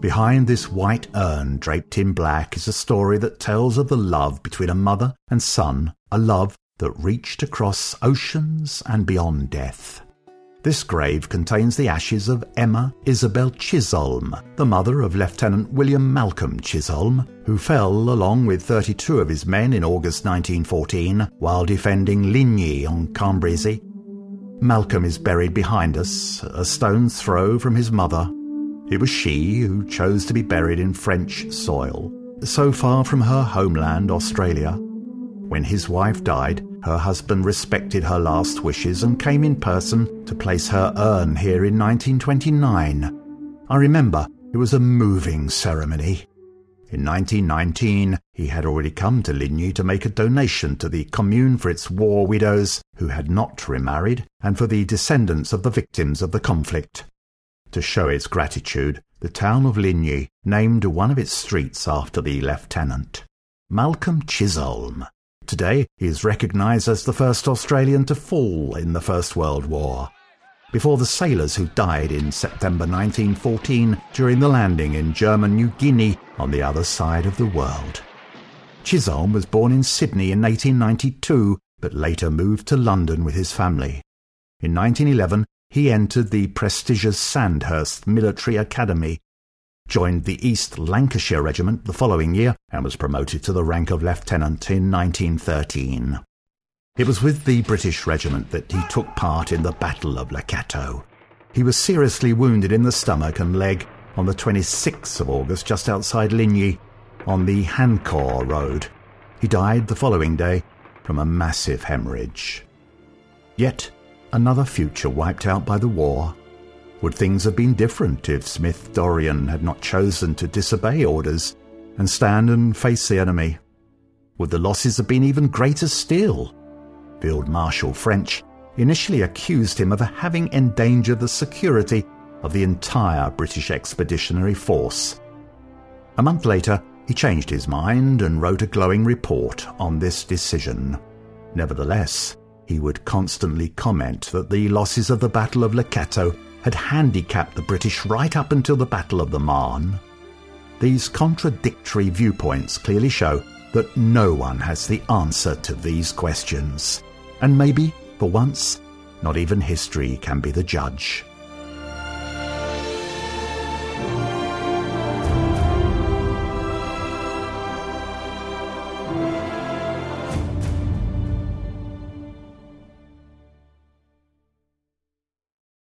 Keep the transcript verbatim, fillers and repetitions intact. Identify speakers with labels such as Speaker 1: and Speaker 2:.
Speaker 1: Behind this white urn draped in black is a story that tells of the love between a mother and son, a love that reached across oceans and beyond death. This grave contains the ashes of Emma Isabel Chisholm, the mother of Lieutenant William Malcolm Chisholm, who fell along with thirty-two of his men in August nineteen fourteen while defending Ligny on Cambrésis. Malcolm is buried behind us, a stone's throw from his mother. It was she who chose to be buried in French soil, so far from her homeland, Australia. When his wife died, her husband respected her last wishes and came in person to place her urn here in nineteen twenty-nine. I remember it was a moving ceremony. In nineteen nineteen, he had already come to Ligny to make a donation to the commune for its war widows who had not remarried and for the descendants of the victims of the conflict. To show its gratitude, the town of Ligny named one of its streets after the lieutenant, Malcolm Chisholm. Today, he is recognised as the first Australian to fall in the First World War, before the sailors who died in September nineteen fourteen during the landing in German New Guinea on the other side of the world. Chisholm was born in Sydney in eighteen ninety-two, but later moved to London with his family. In nineteen eleven, he entered the prestigious Sandhurst Military Academy, joined the East Lancashire Regiment the following year, and was promoted to the rank of lieutenant in nineteen thirteen. It was with the British regiment that he took part in the Battle of Lekato. He was seriously wounded in the stomach and leg on the twenty-sixth of August just outside Ligny on the Hancourt Road. He died the following day from a massive hemorrhage. Yet another future wiped out by the war. Would things have been different if Smith Dorrien had not chosen to disobey orders and stand and face the enemy? Would the losses have been even greater still? Field Marshal French initially accused him of having endangered the security of the entire British Expeditionary Force. A month later, he changed his mind and wrote a glowing report on this decision. Nevertheless, he would constantly comment that the losses of the Battle of Lekato had handicapped the British right up until the Battle of the Marne. These contradictory viewpoints clearly show that no one has the answer to these questions. And maybe, for once, not even history can be the judge.